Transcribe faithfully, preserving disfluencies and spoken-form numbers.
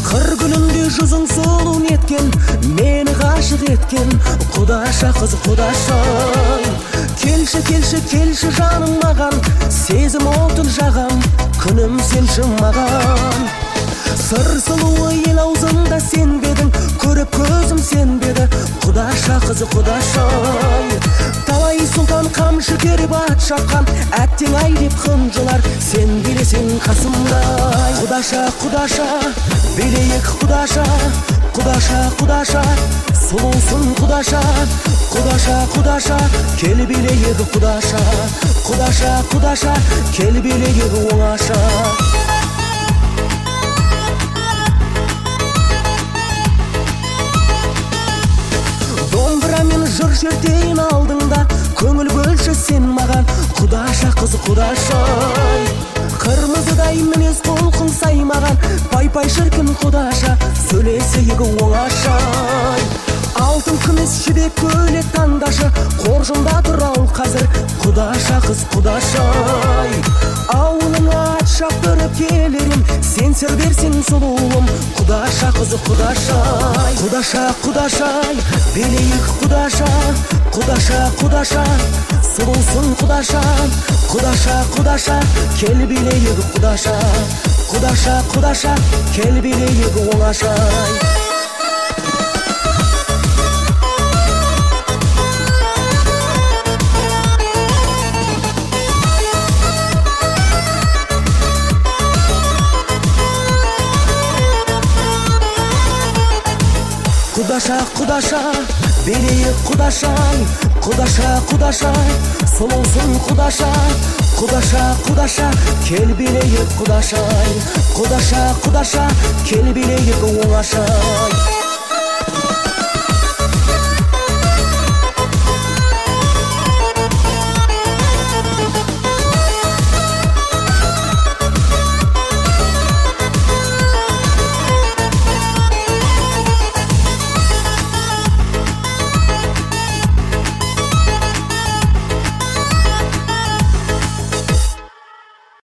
Қыр күнінде жүзің сұлу неткен, мені ғашық еткен құдаша қыз құдаша. Келші келші келші жаным маған, сезім отын жағам, күнім сенші маған. Сыр сұлуы ел аузында сенбедің, көріп көзім сенбеді құдаша қыз құдаша. Талай сұлтан қамшы керіп ат шапқан, әттең ай деп қынжылар, сен билесең қасымдай. Құдаша құдаша билейік құдаша, құдаша құдаша сұлусың құдаша. Құдаша құдаша кел билейік құдаша, құдаша құдаша кел билейік оңаша. Домбырамен жыр шертейін алдыңда, көңіл бөлші сен маған құдаша қыз құдаша. Қырмызыдай мінез құлқын саймаған, пай-пай шіркін құдаша, сөйлесейік оңаша. Алтын күміс жібек көйлек таңдашы, қоржында тұр ал қазір құдаша қыз құдаша. Ауылыңа ат шаптырып келерім, сен сыр берсең сұлуым құдаша қыз құдаша. Құдаша құдаша билейік құдаша, құдаша құдаша сұлусың құдаша. Құдаша құдаша кел билейік құдаша, құдаша құдаша кел билейік оңаша. Құдаша құдаша билейік құдаша, құдаша құдаша сұлусың құдаша. Құдаша құдаша кел билейік құдаша, құдаша құдаша кел билейік оңаша.